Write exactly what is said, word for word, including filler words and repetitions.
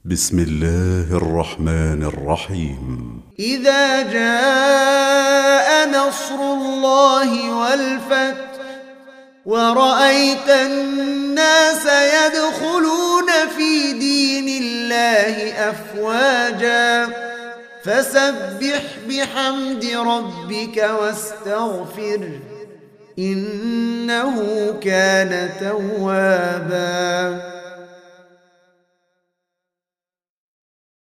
بسم الله الرحمن الرحيم. إذا جاء نصر الله والفتح ورأيت الناس يدخلون في دين الله أفواجا فسبح بحمد ربك واستغفره إنه كان توابا.